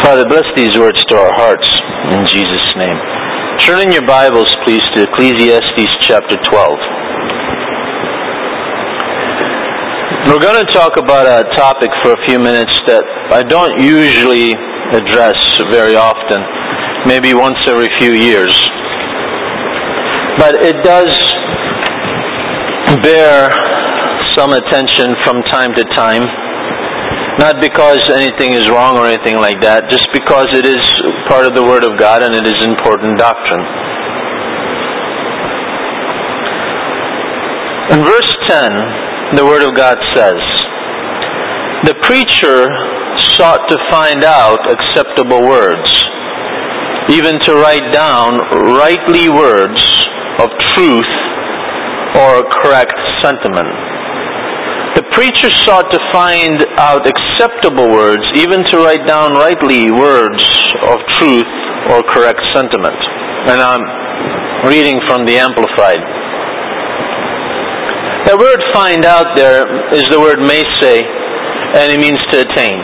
Father, bless these words to our hearts, in Jesus' name. Turn in your Bibles, please, to Ecclesiastes chapter 12. We're going to talk about a topic for a few minutes that I don't usually address very often, maybe once every few years. But it does bear some attention from time to time. Not because anything is wrong or anything like that, just because it is part of the Word of God and it is important doctrine. In verse 10, the Word of God says, "The preacher sought to find out acceptable words, even to write down rightly words of truth or correct sentiment." The preacher sought to find out acceptable words, even to write down rightly words of truth or correct sentiment. And I'm reading from the Amplified. The word "find out" there is the word "mese," and it means to attain.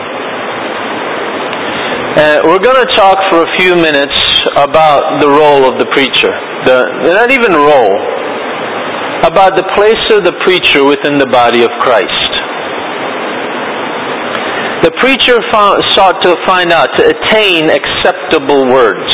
We're going to talk for a few minutes about the role of the preacher. Not even role. About the place of the preacher within the body of Christ. The preacher sought to find out, to attain acceptable words.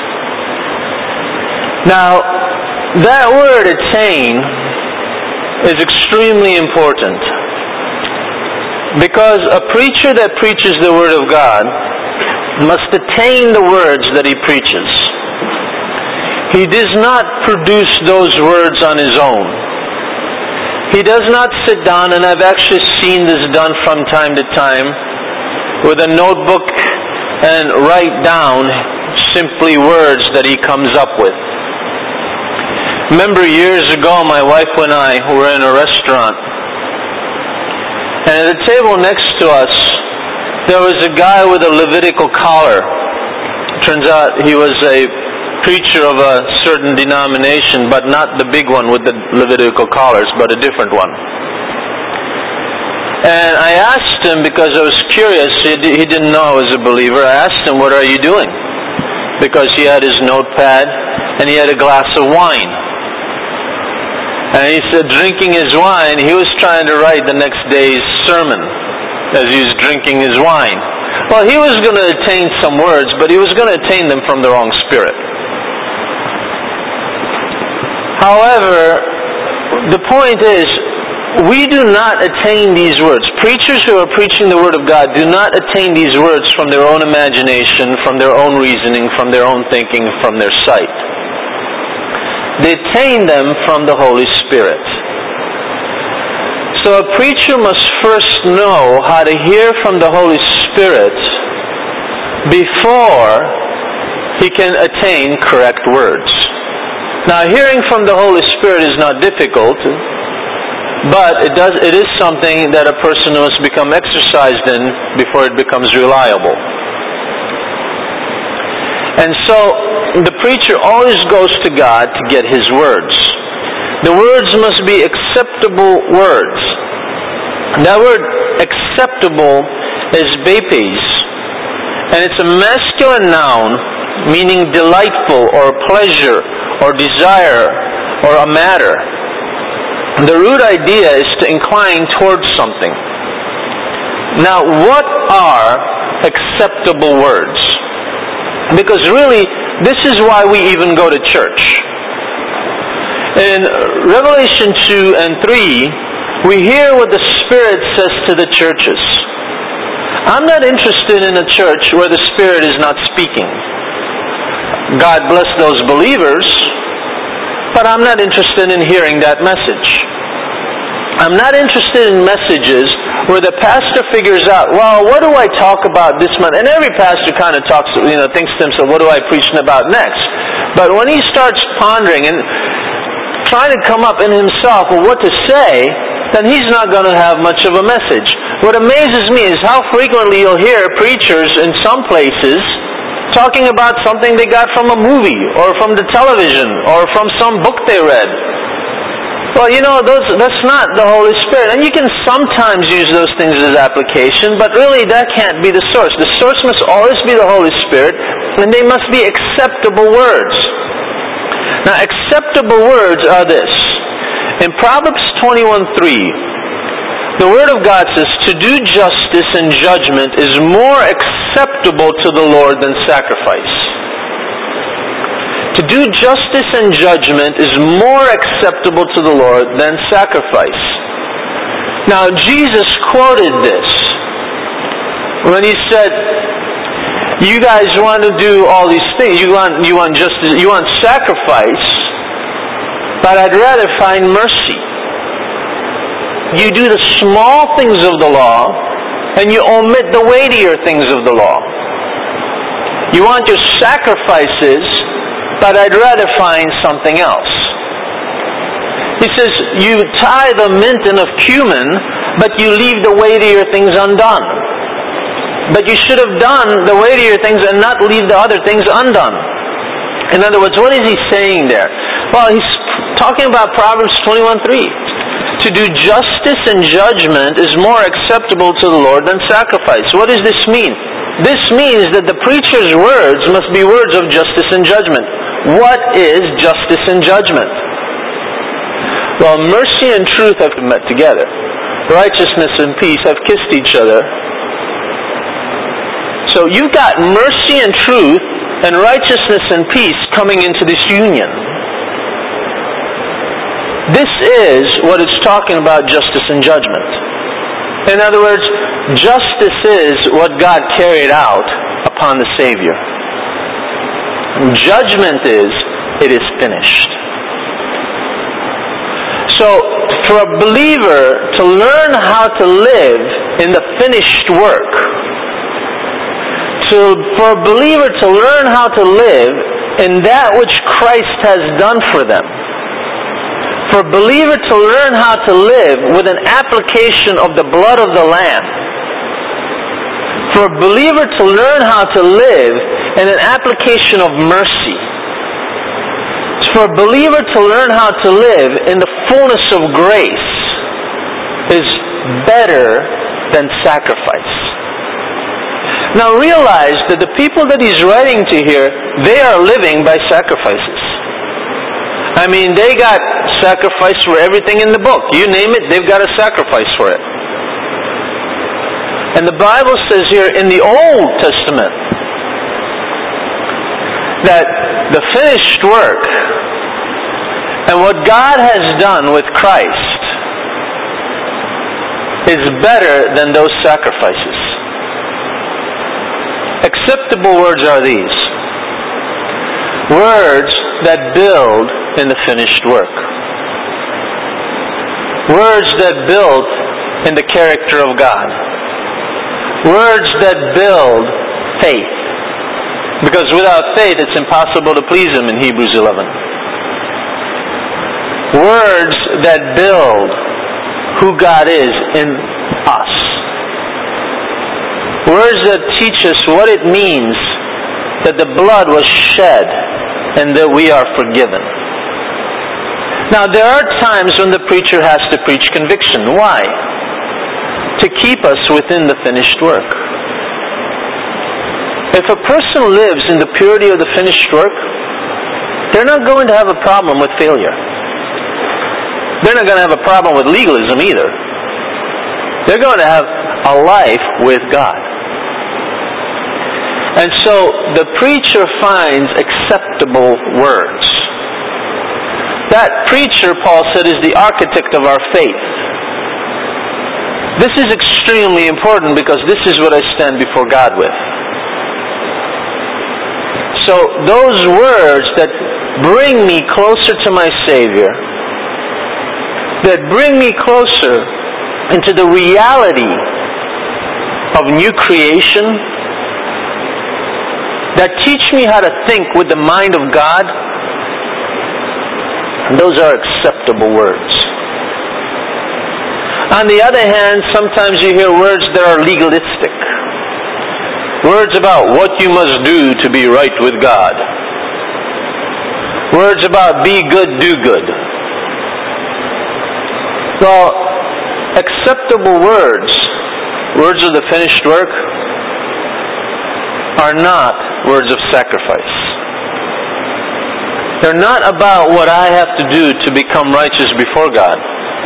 Now, that word "attain" is extremely important. Because a preacher that preaches the Word of God must attain the words that he preaches. He does not produce those words on his own. He does not sit down, and I've actually seen this done from time to time, with a notebook and write down simply words that he comes up with. Remember years ago, my wife and I were in a restaurant, and at the table next to us, there was a guy with a Levitical collar. Turns out he was a preacher of a certain denomination, but not the big one with the Levitical collars, but a different one. And I asked him, because I was curious, he didn't know I was a believer, I asked him, "What are you doing?" Because he had his notepad, and he had a glass of wine. And he said, drinking his wine, he was trying to write the next day's sermon, as he was drinking his wine. Well, he was going to attain some words, but he was going to attain them from the wrong spirit. However, the point is, we do not attain these words. Preachers who are preaching the Word of God do not attain these words from their own imagination, from their own reasoning, from their own thinking, from their sight. They attain them from the Holy Spirit. So a preacher must first know how to hear from the Holy Spirit before he can attain correct words. Now, hearing from the Holy Spirit is not difficult, but it is something that a person must become exercised in before it becomes reliable. And so, the preacher always goes to God to get his words. The words must be acceptable words. That word "acceptable" is bapes, and it's a masculine noun meaning delightful or pleasure or desire or a matter. The root idea is to incline towards something. Now, what are acceptable words? Because really, this is why we even go to church. In Revelation 2 and 3, we hear what the Spirit says to the churches. I'm not interested in a church where the Spirit is not speaking. God bless those believers, but I'm not interested in hearing that message. I'm not interested in messages where the pastor figures out, well, what do I talk about this month? And every pastor kind of talks, thinks to himself, what do I preach about next? But when he starts pondering and trying to come up in himself with what to say, then he's not going to have much of a message. What amazes me is how frequently you'll hear preachers in some places talking about something they got from a movie or from the television or from some book they read. Well, that's not the Holy Spirit. And you can sometimes use those things as application, but really that can't be the source. The source must always be the Holy Spirit, and they must be acceptable words. Now, acceptable words are this. In Proverbs 21:3, the Word of God says, "To do justice and judgment is more acceptable to the Lord than sacrifice." To do justice and judgment is more acceptable to the Lord than sacrifice. Now, Jesus quoted this when He said, "You guys want to do all these things. You want justice, you want sacrifice, but I'd rather find mercy. You do the small things of the law, and you omit the weightier things of the law. You want your sacrifices, but I'd rather find something else." He says, "You tie the mint and of cumin, but you leave the weightier things undone. But you should have done the weightier things and not leave the other things undone." In other words, what is He saying there? Well, He's talking about Proverbs 21:3. To do justice and judgment is more acceptable to the Lord than sacrifice. What does this mean? This means that the preacher's words must be words of justice and judgment. What is justice and judgment? Well, mercy and truth have met together. Righteousness and peace have kissed each other. So you've got mercy and truth and righteousness and peace coming into this union. This is what it's talking about, justice and judgment. In other words, justice is what God carried out upon the Savior. Judgment is, it is finished. So, for a believer to learn how to live in the finished work, for a believer to learn how to live in that which Christ has done for them, for a believer to learn how to live with an application of the blood of the Lamb, for a believer to learn how to live in an application of mercy, for a believer to learn how to live in the fullness of grace is better than sacrifice. Now realize that the people that he's writing to here, they are living by sacrifices. I mean, they got sacrifice for everything in the book. You name it, they've got a sacrifice for it. And the Bible says here in the Old Testament that the finished work and what God has done with Christ is better than those sacrifices. Acceptable words are these. Words that build in the finished work. Words that build in the character of God. Words that build faith. Because without faith it's impossible to please Him in Hebrews 11. Words that build who God is in us. Words that teach us what it means that the blood was shed and that we are forgiven. Now there are times when the preacher has to preach conviction. Why? To keep us within the finished work. If a person lives in the purity of the finished work, they're not going to have a problem with failure. They're not going to have a problem with legalism either. They're going to have a life with God. And so the preacher finds acceptable words. That preacher, Paul said, is the architect of our faith. This is extremely important because this is what I stand before God with. So those words that bring me closer to my Savior, that bring me closer into the reality of new creation, that teach me how to think with the mind of God, those are acceptable words. On the other hand, sometimes you hear words that are legalistic. Words about what you must do to be right with God. Words about be good, do good. Well, acceptable words of the finished work, are not words of sacrifice. They're not about what I have to do to become righteous before God.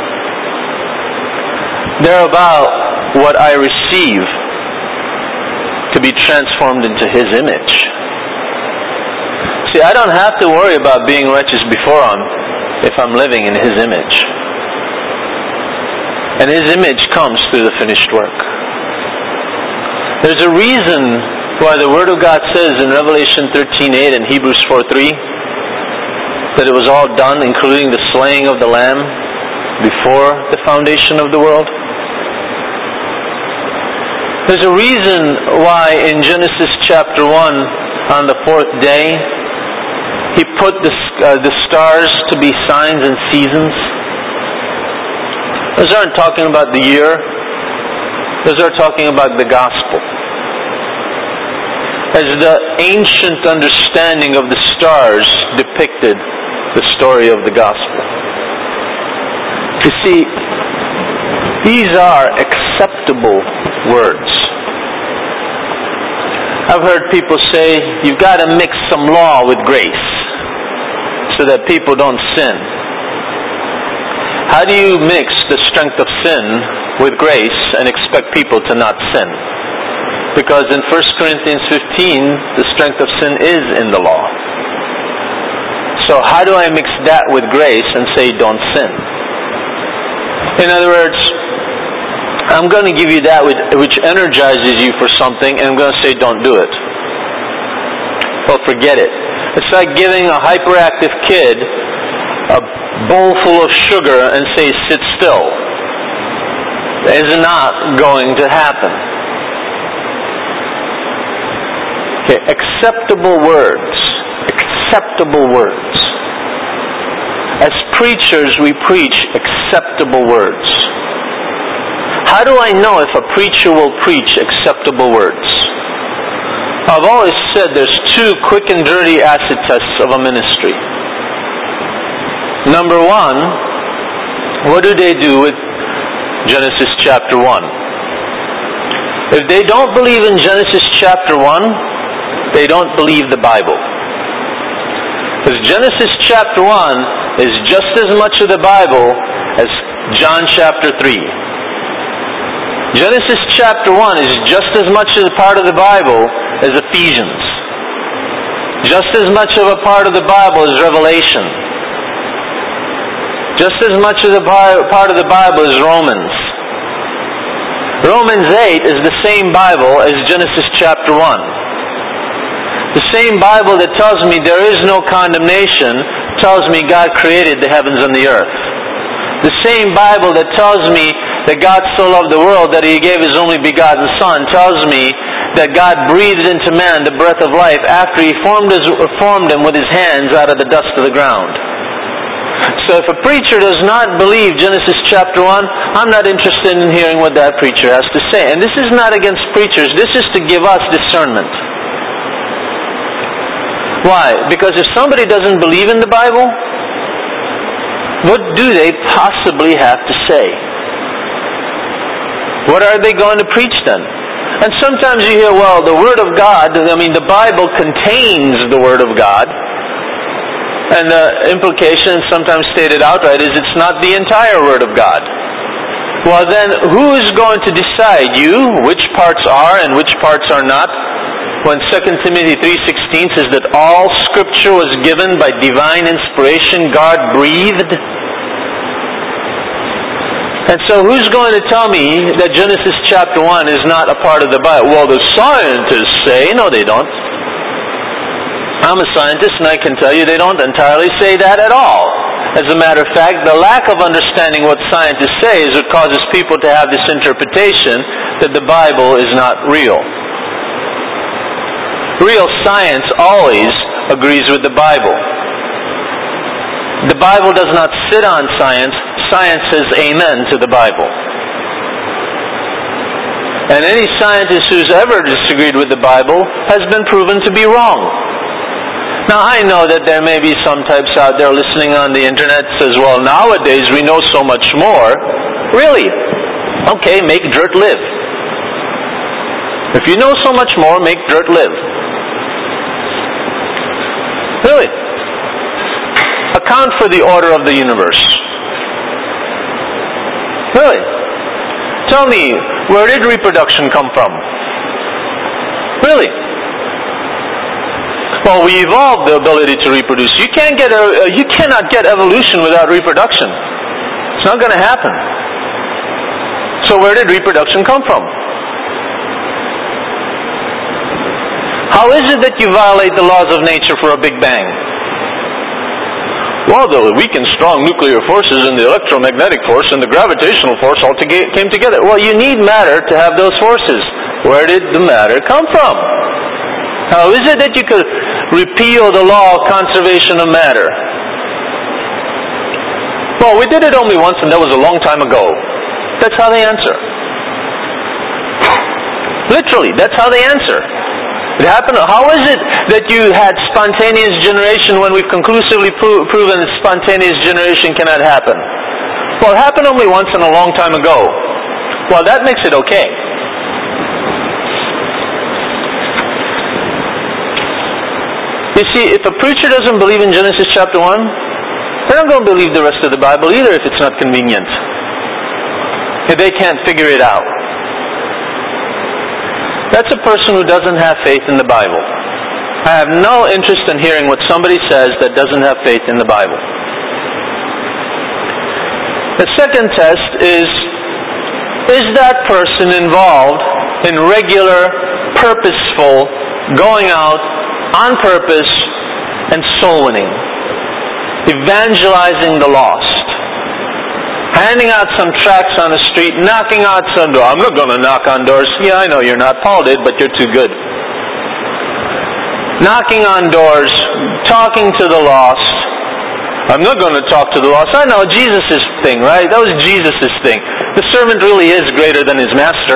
They're about what I receive to be transformed into His image. See, I don't have to worry about being righteous before Him if I'm living in His image. And His image comes through the finished work. There's a reason why the Word of God says in Revelation 13:8 and Hebrews 4:3 that it was all done, including the slaying of the Lamb, before the foundation of the world. There's a reason why in Genesis chapter 1, on the fourth day, He put the stars to be signs and seasons. Those aren't talking about the year. Those are talking about the gospel. As the ancient understanding of the stars depicted the story of the gospel. You see, these are acceptable words. I've heard people say, you've got to mix some law with grace so that people don't sin. How do you mix the strength of sin with grace and expect people to not sin? Because in 1 Corinthians 15, the strength of sin is in the law. So how do I mix that with grace and say don't sin? In other words, I'm going to give you that which energizes you for something, and I'm going to say don't do it. Well, forget it. It's like giving a hyperactive kid a bowl full of sugar and say sit still. It's not going to happen. Okay, acceptable words. Acceptable words. As preachers, we preach acceptable words. How do I know if a preacher will preach acceptable words? I've always said there's two quick and dirty acid tests of a ministry. Number one, what do they do with Genesis chapter 1? If they don't believe in Genesis chapter 1, they don't believe the Bible. Because Genesis chapter 1 is just as much of the Bible as John chapter 3. Genesis chapter 1 is just as much a part of the Bible as Ephesians. Just as much of a part of the Bible as Revelation. Just as much of the part of the Bible as Romans. Romans 8 is the same Bible as Genesis chapter 1. The same Bible that tells me there is no condemnation tells me God created the heavens and the earth. The same Bible that tells me that God so loved the world that He gave His only begotten Son tells me that God breathed into man the breath of life after He formed him with His hands out of the dust of the ground. So if a preacher does not believe Genesis chapter 1, I'm not interested in hearing what that preacher has to say. And this is not against preachers. This is to give us discernment. Why? Because if somebody doesn't believe in the Bible, what do they possibly have to say? What are they going to preach then? And sometimes you hear, well, the Word of God, the Bible contains the Word of God. And the implication, sometimes stated outright, is it's not the entire Word of God. Well then, who is going to decide? You, which parts are and which parts are not? When 2 Timothy 3:16 says that all Scripture was given by divine inspiration, God breathed. And so who's going to tell me that Genesis chapter 1 is not a part of the Bible? Well, the scientists say, no they don't. I'm a scientist and I can tell you they don't entirely say that at all. As a matter of fact, the lack of understanding what scientists say is what causes people to have this interpretation that the Bible is not real. Real science always agrees with the Bible. The Bible does not sit on science. Science says amen to the Bible. And any scientist who's ever disagreed with the Bible has been proven to be wrong. Now, I know that there may be some types out there listening on the internet says, well, nowadays we know so much more. Really? Okay, make dirt live. If you know so much more, make dirt live. Really? Account for the order of the universe. Really? Tell me, where did reproduction come from? Really? Well, we evolved the ability to reproduce. You cannot get evolution without reproduction. It's not going to happen. So where did reproduction come from? How is it that you violate the laws of nature for a Big Bang? Well, the weak and strong nuclear forces and the electromagnetic force and the gravitational force all came together. Well, you need matter to have those forces. Where did the matter come from? How is it that you could repeal the law of conservation of matter? Well, we did it only once and that was a long time ago. That's how they answer. Literally, that's how they answer. It happened. How is it that you had spontaneous generation when we've conclusively proven that spontaneous generation cannot happen? Well, it happened only once and a long time ago. Well, that makes it okay. You see, if a preacher doesn't believe in Genesis chapter 1, they're not going to believe the rest of the Bible either if it's not convenient. If they can't figure it out. That's a person who doesn't have faith in the Bible. I have no interest in hearing what somebody says that doesn't have faith in the Bible. The second test is that person involved in regular, purposeful, going out on purpose and soul winning, evangelizing the lost, handing out some tracts on the street, knocking out some doors. I'm not going to knock on doors. Yeah, I know you're not. Paul did, but you're too good. Knocking on doors, talking to the lost. I'm not going to talk to the lost. I know, Jesus' thing, right? That was Jesus' thing. The servant really is greater than his master.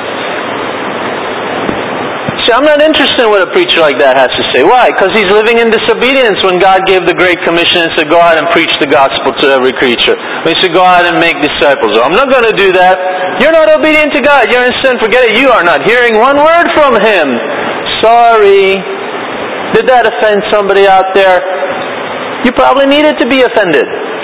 See, I'm not interested in what a preacher like that has to say. Why? Because he's living in disobedience when God gave the Great Commission and said, go out and preach the gospel to every creature. He said, go out and make disciples. I'm not going to do that. You're not obedient to God. You're in sin. Forget it. You are not hearing one word from Him. Sorry. Did that offend somebody out there? You probably needed to be offended.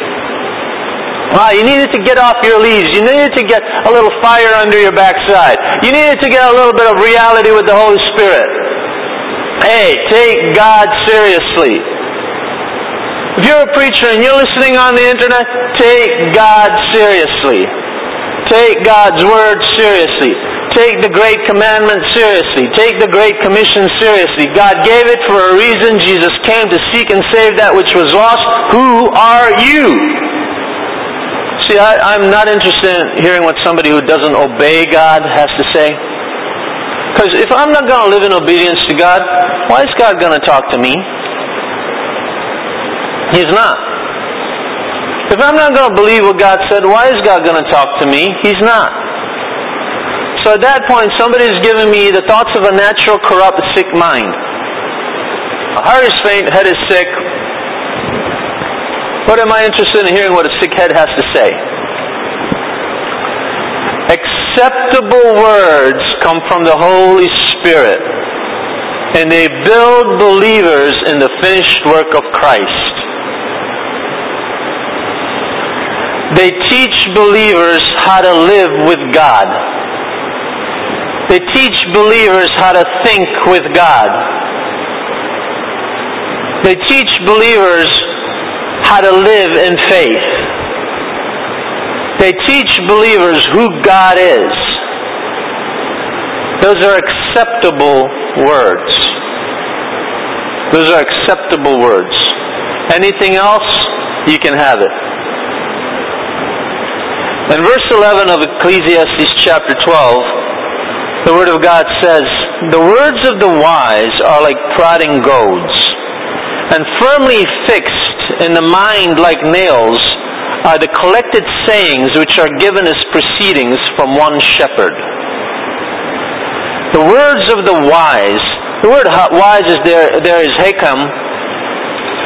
You needed to get off your leaves. You needed to get a little fire under your backside. You needed to get a little bit of reality with the Holy Spirit. Hey, take God seriously. If you're a preacher and you're listening on the internet, take God seriously. Take God's Word seriously. Take the Great Commandment seriously. Take the Great Commission seriously. God gave it for a reason. Jesus came to seek and save that which was lost. Who are you? See, I'm not interested in hearing what somebody who doesn't obey God has to say. Because if I'm not going to live in obedience to God, why is God going to talk to me? He's not. If I'm not going to believe what God said, why is God going to talk to me? He's not. So at that point, somebody's giving me the thoughts of a natural, corrupt, sick mind. A heart is faint, head is sick. What am I interested in hearing what a sick head has to say? Acceptable words come from the Holy Spirit, and they build believers in the finished work of Christ. They teach believers how to live with God. They teach believers how to think with God. They teach believers how to live in faith. They teach believers who God is. Those are acceptable words. Those are acceptable words. Anything else, you can have it. In verse 11 of Ecclesiastes chapter 12, the Word of God says, the words of the wise are like prodding goads, and firmly fixed in the mind like nails are the collected sayings which are given as proceedings from one shepherd. The words of the wise, the word wise is there is hekam,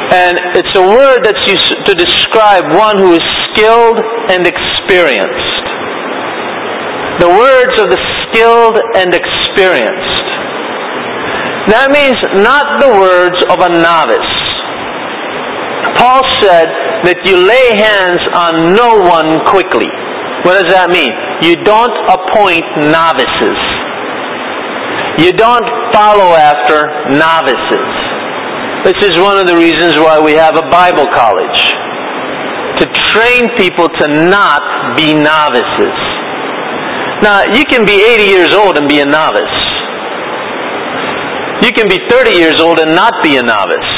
And it's a word that's used to describe one who is skilled and experienced. The words of the skilled and experienced. That means not the words of a novice. Paul said that you lay hands on no one quickly. What does that mean? You don't appoint novices. You don't follow after novices. This is one of the reasons why we have a Bible college. To train people to not be novices. Now, you can be 80 years old and be a novice. You can be 30 years old and not be a novice.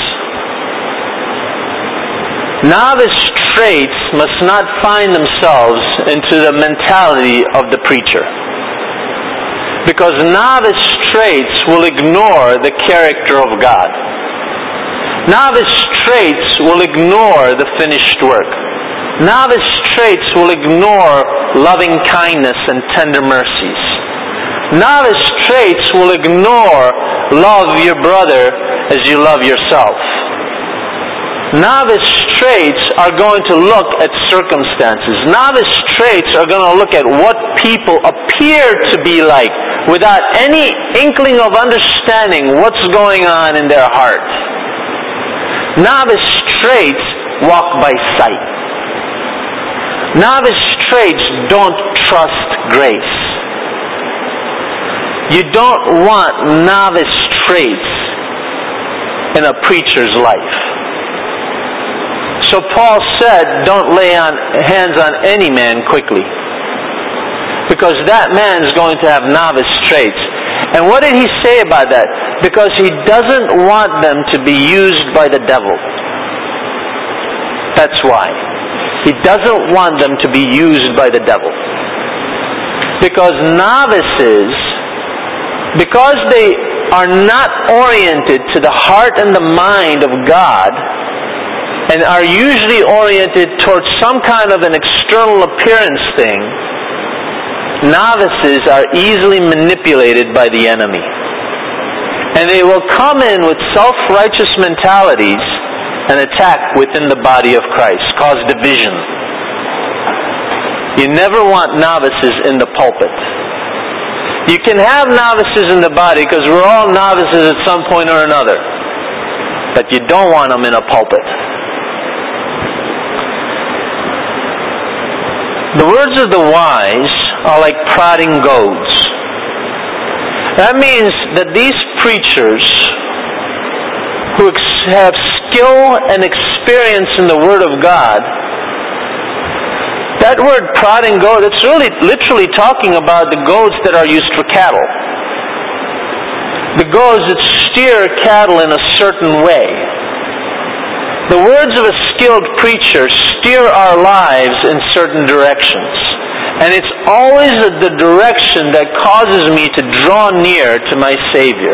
Novice traits must not find themselves into the mentality of the preacher. Because novice traits will ignore the character of God. Novice traits will ignore the finished work. Novice traits will ignore loving kindness and tender mercies. Novice traits will ignore love your brother as you love yourself. Novice traits are going to look at circumstances. Novice traits are going to look at what people appear to be like without any inkling of understanding what's going on in their heart. Novice traits walk by sight. Novice traits don't trust grace. You don't want novice traits in a preacher's life. So Paul said, don't lay hands on any man quickly. Because that man is going to have novice traits. And what did he say about that? Because he doesn't want them to be used by the devil. That's why. He doesn't want them to be used by the devil. Because novices, because they are not oriented to the heart and the mind of God, and are usually oriented towards some kind of an external appearance thing, novices are easily manipulated by the enemy. And they will come in with self-righteous mentalities and attack within the body of Christ, cause division. You never want novices in the pulpit. You can have novices in the body because we're all novices at some point or another. But you don't want them in a pulpit. The words of the wise are like prodding goads. That means that these preachers who have skill and experience in the Word of God, that word prodding goad, it's really literally talking about the goads that are used for cattle. The goads that steer cattle in a certain way. The words of a skilled preacher steer our lives in certain directions. And it's always the direction that causes me to draw near to my Savior.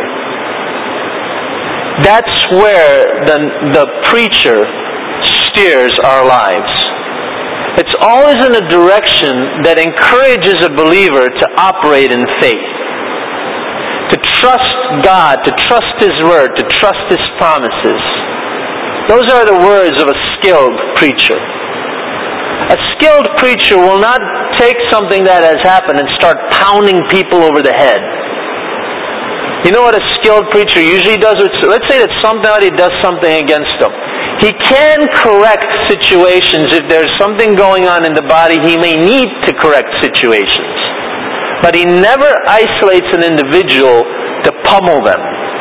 That's where the preacher steers our lives. It's always in a direction that encourages a believer to operate in faith. To trust God, to trust His Word, to trust His promises. Those are the words of a skilled preacher. A skilled preacher will not take something that has happened and start pounding people over the head. You know what a skilled preacher usually does? Let's say that somebody does something against them. He can correct situations. If there's something going on in the body, he may need to correct situations. But he never isolates an individual to pummel them.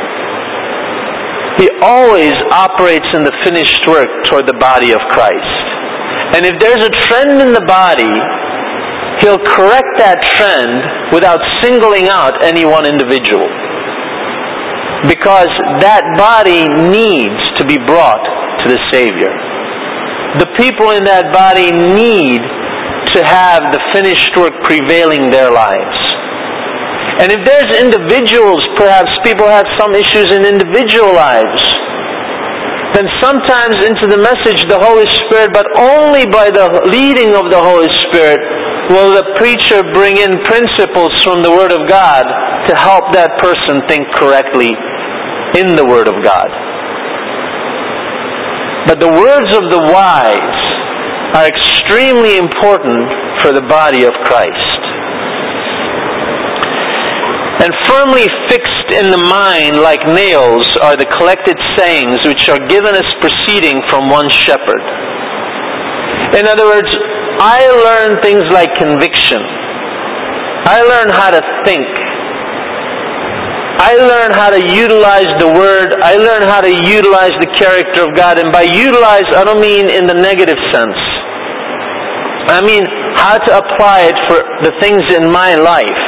He always operates in the finished work toward the body of Christ. And if there's a trend in the body, he'll correct that trend without singling out any one individual. Because that body needs to be brought to the Savior. The people in that body need to have the finished work prevailing their lives. And if there's individuals, perhaps people have some issues in individual lives, then sometimes into the message the Holy Spirit, but only by the leading of the Holy Spirit, will the preacher bring in principles from the Word of God to help that person think correctly in the Word of God. But the words of the wise are extremely important for the body of Christ. And firmly fixed in the mind like nails are the collected sayings which are given as proceeding from one shepherd. In other words, I learn things like conviction. I learn how to think. I learn how to utilize the Word. I learn how to utilize the character of God. And by utilize, I don't mean in the negative sense. I mean how to apply it for the things in my life.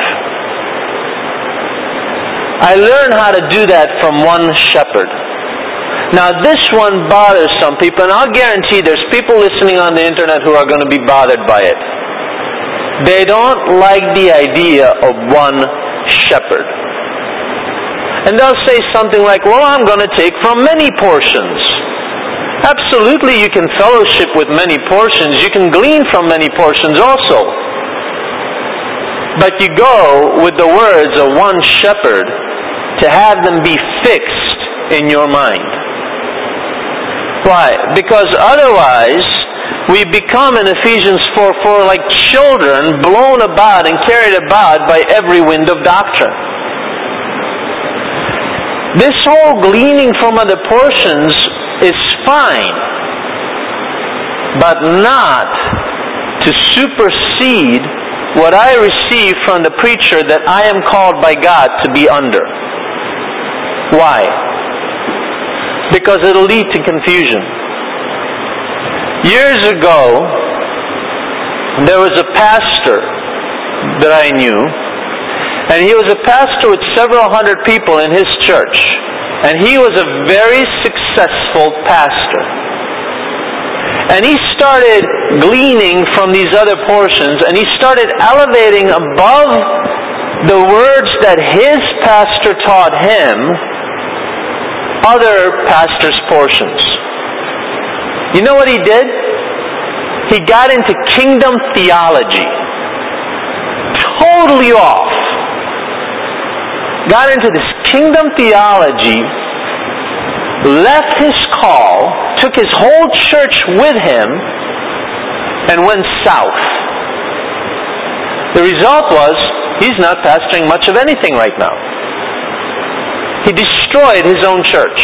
I learn how to do that from one shepherd. Now this one bothers some people, and I'll guarantee there's people listening on the internet who are going to be bothered by it. They don't like the idea of one shepherd. And they'll say something like, well, I'm going to take from many portions. Absolutely, you can fellowship with many portions. You can glean from many portions also. But you go with the words of one shepherd to have them be fixed in your mind. Why? Because otherwise, we become in Ephesians 4:4 like children blown about and carried about by every wind of doctrine. This whole gleaning from other portions is fine, but not to supersede what I receive from the preacher that I am called by God to be under. Why? Because it'll lead to confusion. Years ago, there was a pastor that I knew, and he was a pastor with several hundred people in his church. And he was a very successful pastor. And he started gleaning from these other portions, and he started elevating above the words that his pastor taught him other pastors' portions. You know what he did? He got into kingdom theology. Totally off. Got into this kingdom theology, left his call, took his whole church with him, and went south. The result was, he's not pastoring much of anything right now. He destroyed his own church.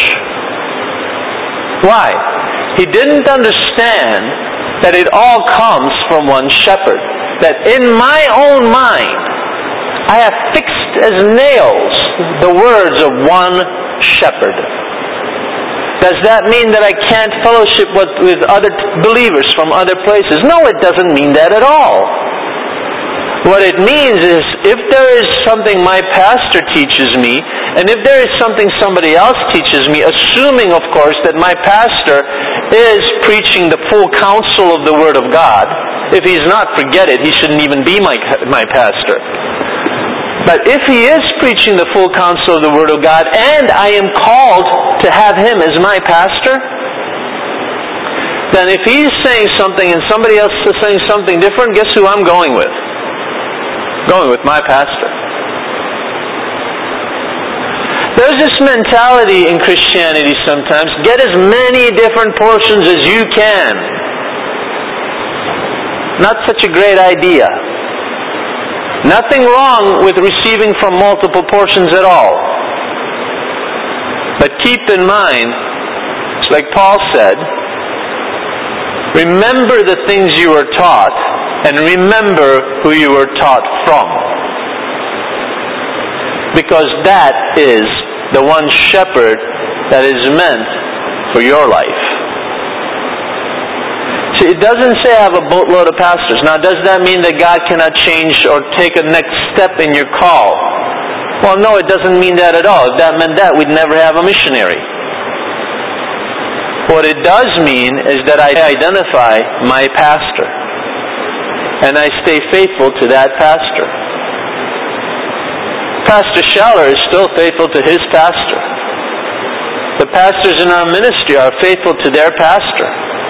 Why? He didn't understand that it all comes from one shepherd. That in my own mind, I have fixed as nails the words of one shepherd. Does that mean that I can't fellowship with other believers from other places? No, it doesn't mean that at all. What it means is, if there is something my pastor teaches me, and if there is something somebody else teaches me, assuming, of course, that my pastor is preaching the full counsel of the Word of God, if he's not, forget it, he shouldn't even be my pastor. But if he is preaching the full counsel of the Word of God, and I am called to have him as my pastor, then if he's saying something and somebody else is saying something different, guess who I'm going with? Going with my pastor. There's this mentality in Christianity sometimes, get as many different portions as you can. Not such a great idea. Nothing wrong with receiving from multiple portions at all. But keep in mind, it's like Paul said, remember the things you were taught, and remember who you were taught from. Because that is the one shepherd that is meant for your life. See, it doesn't say I have a boatload of pastors. Now, does that mean that God cannot change or take a next step in your call? Well, no, it doesn't mean that at all. If that meant that, we'd never have a missionary. What it does mean is that I identify my pastor, and I stay faithful to that pastor. Pastor Scheller is still faithful to his pastor. The pastors in our ministry are faithful to their pastor.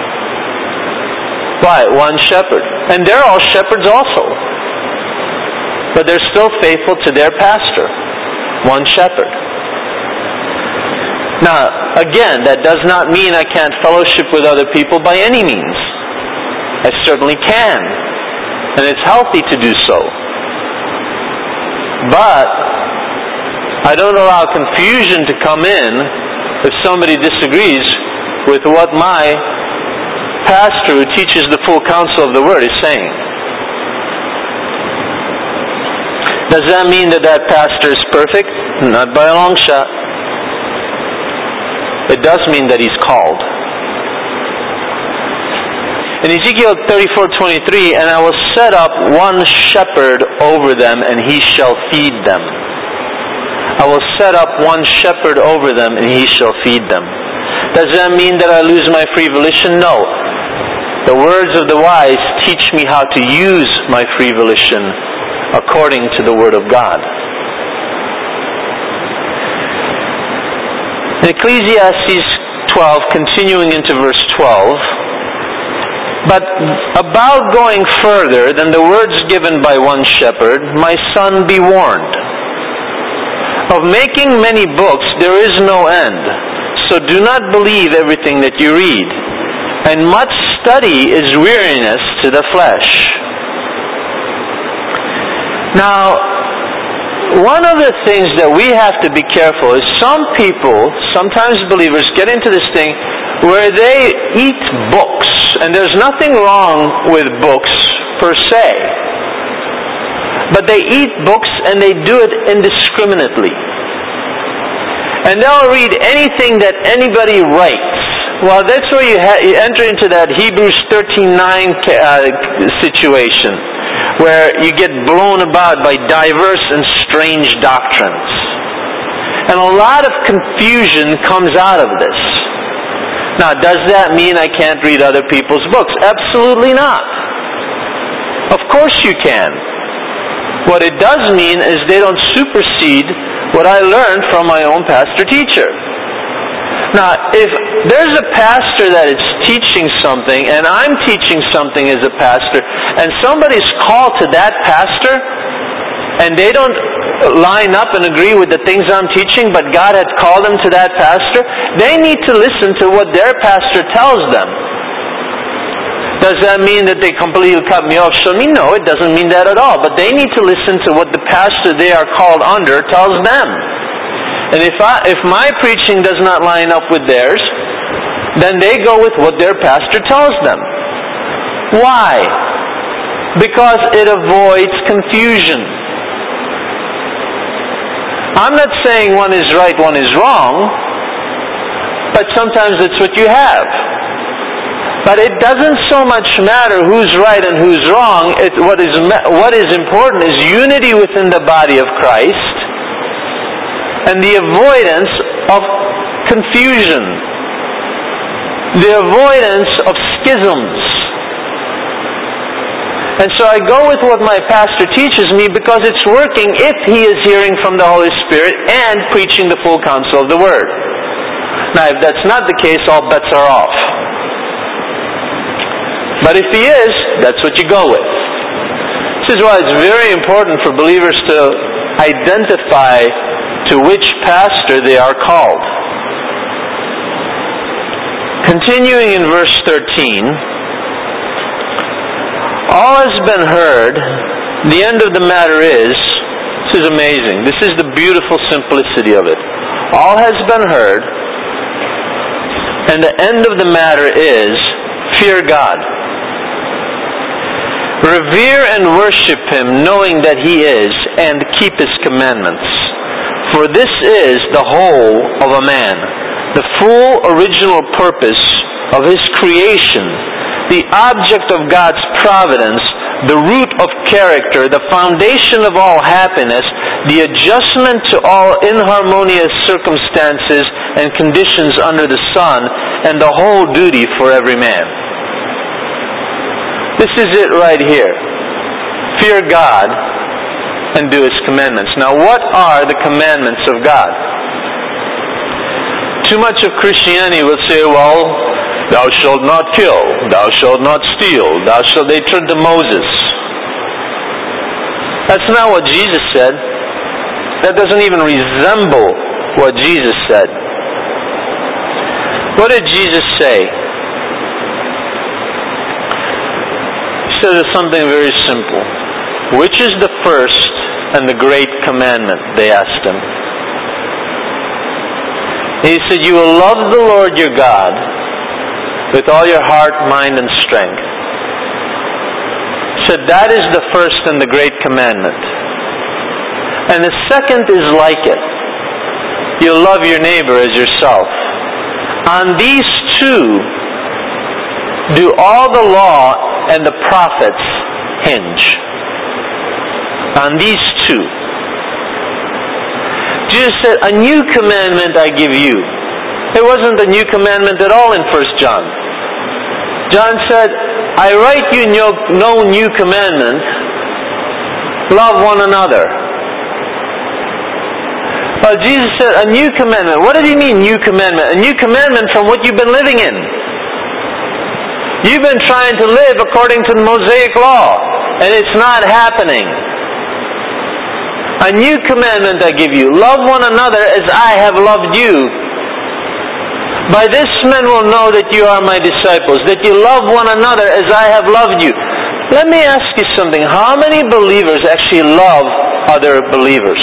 Why? One shepherd. And they're all shepherds also. But they're still faithful to their pastor. One shepherd. Now, again, that does not mean I can't fellowship with other people by any means. I certainly can. And it's healthy to do so. But I don't allow confusion to come in if somebody disagrees with what my pastor who teaches the full counsel of the Word is saying. Does that mean that that pastor is perfect? Not by a long shot. It does mean that he's called. In Ezekiel 34:23, and I will set up one shepherd over them, and he shall feed them. I will set up one shepherd over them, and he shall feed them. Does that mean that I lose my free volition? No. The words of the wise teach me how to use my free volition according to the Word of God. In Ecclesiastes 12, continuing into verse 12, but about going further than the words given by one shepherd, my son, be warned. Of making many books there is no end, so do not believe everything that you read. And much study is weariness to the flesh. Now, one of the things that we have to be careful is some people, sometimes believers, get into this thing where they eat books. And there's nothing wrong with books per se. But they eat books and they do it indiscriminately. And they'll read anything that anybody writes. Well, that's where you enter into that Hebrews 13:9 situation, where you get blown about by diverse and strange doctrines. And a lot of confusion comes out of this. Now, does that mean I can't read other people's books? Absolutely not. Of course you can. What it does mean is they don't supersede what I learned from my own pastor-teacher. Now, if there's a pastor that is teaching something, and I'm teaching something as a pastor, and somebody's called to that pastor, and they don't line up and agree with the things I'm teaching, but God had called them to that pastor, they need to listen to what their pastor tells them. Does that mean that they completely cut me off? Show me? No, it doesn't mean that at all. But they need to listen to what the pastor they are called under tells them. And if my preaching does not line up with theirs, then they go with what their pastor tells them. Why? Because it avoids confusion. I'm not saying one is right, one is wrong, but sometimes it's what you have. But it doesn't so much matter who's right and who's wrong. What is important is unity within the body of Christ and the avoidance of confusion, the avoidance of schisms. And so I go with what my pastor teaches me because it's working if he is hearing from the Holy Spirit and preaching the full counsel of the Word. Now, if that's not the case, all bets are off. But if he is, that's what you go with. This is why it's very important for believers to identify to which pastor they are called. Continuing in verse 13, all has been heard. The end of the matter is, this is amazing. This is the beautiful simplicity of it. All has been heard, and the end of the matter is, fear God. Revere and worship Him, knowing that He is, and keep His commandments. For this is the whole of a man, the full original purpose of His creation, the object of God's providence, the root of character, the foundation of all happiness, the adjustment to all inharmonious circumstances and conditions under the sun, and the whole duty for every man. This is it right here. Fear God and do His commandments. Now, what are the commandments of God? Too much of Christianity will say, well, thou shalt not kill, thou shalt not steal, they turn to Moses. That's not what Jesus said. That doesn't even resemble what Jesus said. What did Jesus say? He said something very simple. Which is the first and the great commandment? They asked him. He said, you will love the Lord your God with all your heart, mind, and strength. He said, that is the first and the great commandment. And the second is like it. You'll love your neighbor as yourself. On these two do all the law and the prophets hinge. On these two. Jesus said, a new commandment I give you. It wasn't a new commandment at all in 1 John. John said, I write you no new commandment. Love one another. Well, Jesus said, a new commandment. What did he mean, new commandment? A new commandment from what you've been living in. You've been trying to live according to the Mosaic law, and it's not happening. A new commandment I give you. Love one another as I have loved you. By this men will know that you are my disciples, that you love one another as I have loved you. Let me ask you something. How many believers actually love other believers?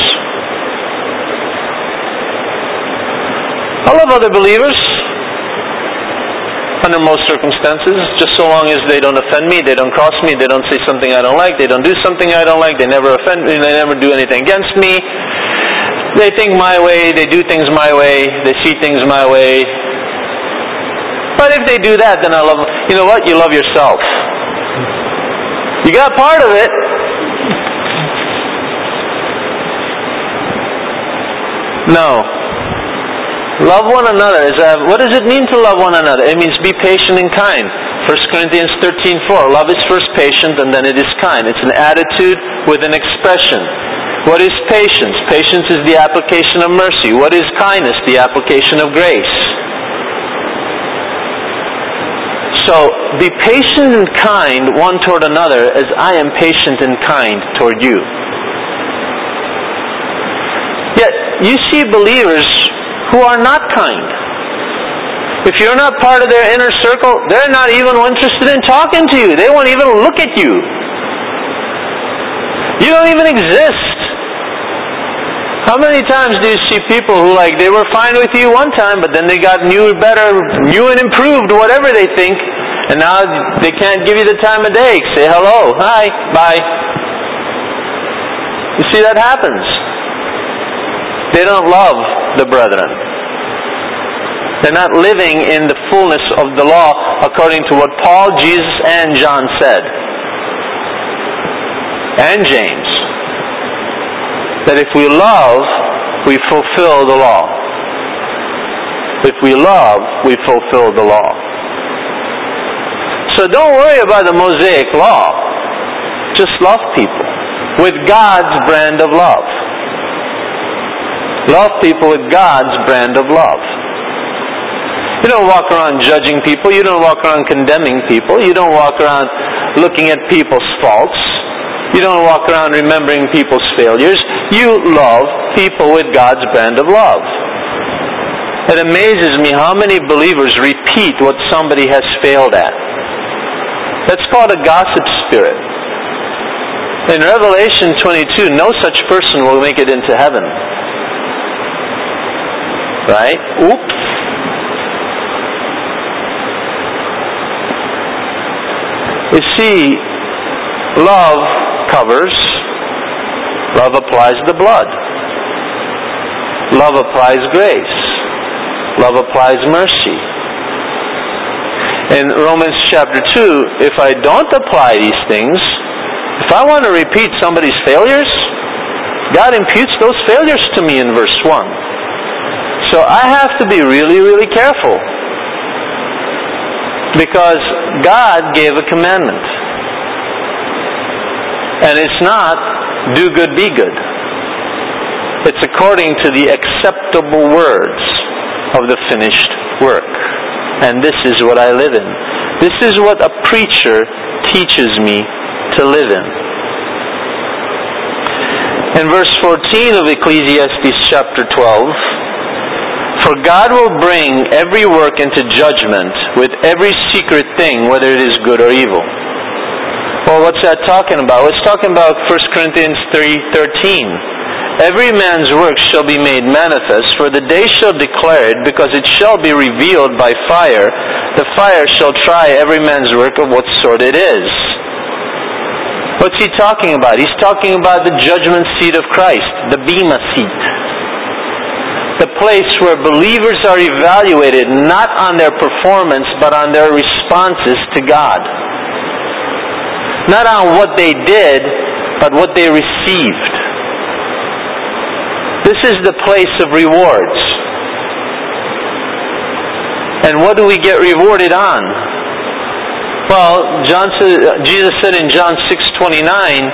I love other believers under most circumstances, just so long as they don't offend me, they don't cross me, they don't say something I don't like, they don't do something I don't like, they never offend me, they never do anything against me. They think my way, they do things my way, they see things my way. But if they do that, then I love them. You know what? You love yourself. You got part of it. No. Love one another. What does it mean to love one another? It means be patient and kind. 1 Corinthians 13:4. Love is first patient and then it is kind. It's an attitude with an expression. What is patience? Patience is the application of mercy. What is kindness? The application of grace. So, be patient and kind one toward another as I am patient and kind toward you. Yet, you see believers who are not kind. If you're not part of their inner circle, they're not even interested in talking to you. They won't even look at you. You don't even exist. How many times do you see people who they were fine with you one time, but then they got new and improved, whatever they think, and now they can't give you the time of day. Say hello, hi, bye. You see, that happens. They don't love the brethren. They're not living in the fullness of the law according to what Paul, Jesus, and John said. And James. That if we love, we fulfill the law. If we love, we fulfill the law. So don't worry about the Mosaic law. Just love people with God's brand of love. Love people with God's brand of love. You don't walk around judging people. You don't walk around condemning people. You don't walk around looking at people's faults. You don't walk around remembering people's failures. You love people with God's brand of love. It amazes me how many believers repeat what somebody has failed at. That's called a gossip spirit. In Revelation 22, no such person will make it into heaven. Right? Oops. You see, love covers. Love applies the blood. Love applies grace. Love applies mercy. In Romans chapter 2, if I don't apply these things, if I want to repeat somebody's failures, God imputes those failures to me in verse 1. So I have to be really, really careful. Because God gave a commandment. And it's not, do good, be good. It's according to the acceptable words of the finished work. And this is what I live in. This is what a preacher teaches me to live in. In verse 14 of Ecclesiastes chapter 12, for For God will bring every work into judgment with every secret thing, whether it is good or evil. Well, what's that talking about? It's talking about 1 Corinthians 3:13. Every man's work shall be made manifest, for the day shall declare it, because it shall be revealed by fire. The fire shall try every man's work of what sort it is. What's he talking about? He's talking about the judgment seat of Christ, the Bema seat. The place where believers are evaluated not on their performance, but on their responses to God. Not on what they did, but what they received. This is the place of rewards. And what do we get rewarded on? Well, Jesus said in John 6:29,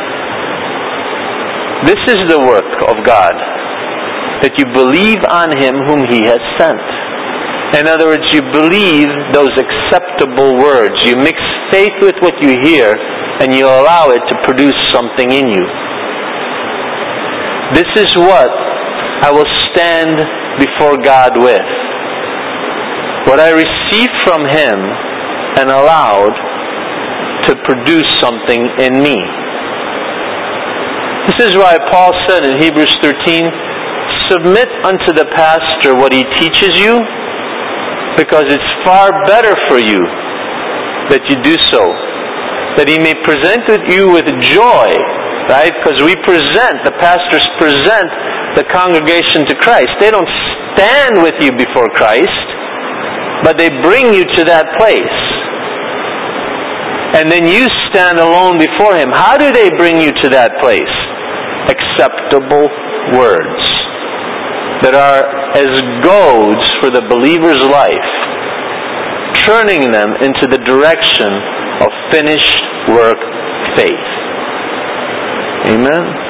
this is the work of God, that you believe on Him whom He has sent. In other words, you believe those acceptable words. You mix faith with what you hear, and you allow it to produce something in you. This is what I will stand before God with. What I received from Him and allowed to produce something in me. This is why Paul said in Hebrews 13, submit unto the pastor what he teaches you, because it's far better for you that you do so, that he may present you with joy, right? Because the pastors present the congregation to Christ. They don't stand with you before Christ, but they bring you to that place. And then you stand alone before Him. How do they bring you to that place? Acceptable words that are as goads for the believer's life, turning them into the direction of finished work faith. Amen?